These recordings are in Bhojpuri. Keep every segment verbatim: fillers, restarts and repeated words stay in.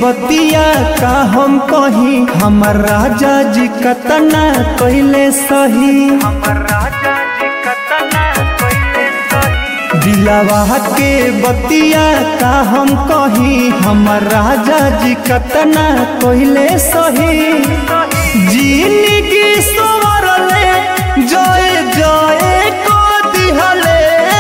बतिया का हम कही हमर राजा जी कतना कइले सही, हमर राजा जी कतना कइले सही। दिलवा के बतिया का हम कही हमर राजा जी कतना कइले सही। जिंदगी संवरले जय जय को दिहले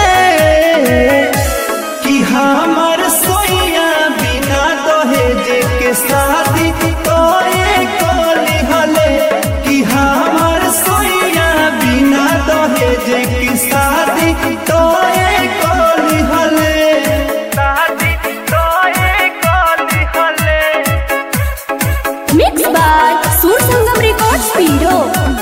कि हमर सोइया बिना दहेज के शादी तोए कोली हले, कि हमर सोइया बिना दहेज की शादी तोए कोली हले, शादी तोए कोली हले। मिक्स बाय सुर संगम रिकॉर्ड्स पीरो।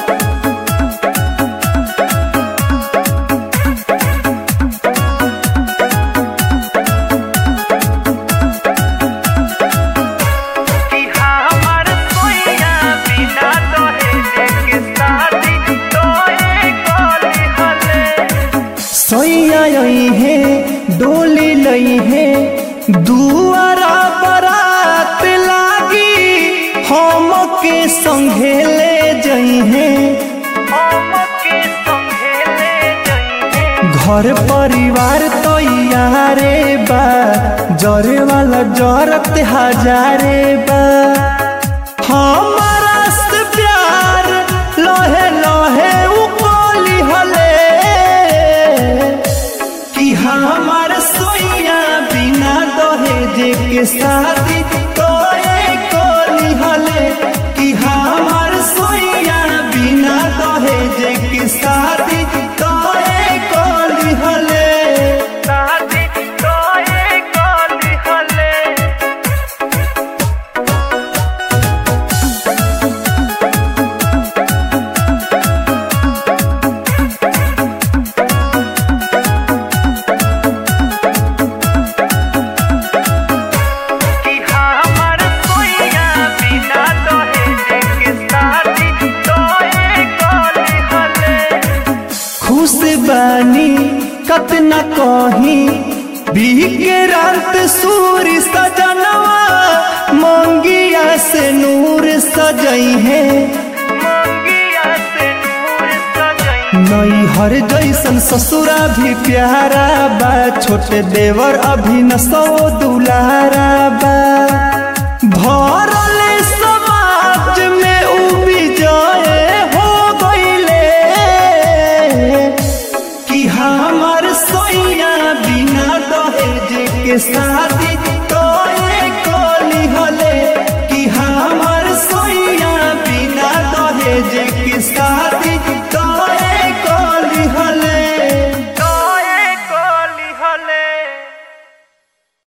कि हमर सोइया बिना दहेज के शादी तोए कोली हले। सोइया यही है डोली लई है दुआरा बरात लागी हम के संगे ले जई है, हम के संगे ले जइहे। घर परिवार तो यारे बा जरे वाला जरत हजारे बा। हमारा से प्यार लोहे लोहे उकोली हले कि हमार सोइया बिना दहेज के शादी तोए कोली हले, कि हमार सोइया बिना दहेज के शादी तोए कोली हले। शादी तोए कोली हले। कि हमर सोइया बिना दहेज के शादी तोए कोली हले। खुश बानी कतना कही बीके रात सूर्य सजनवा मंगिया से नूर सजई है, मंगिया से नूर सजई। नई हर जैसन ससुरा भी प्यारा बा, छोटे देवर अभी न सौ दुलारा बा। भरल समाज में उ विजय हो गईले कि हमर सोइया बिना दहेज के शादी तोए कोली हले, कि हमर सोइया बिना दहेज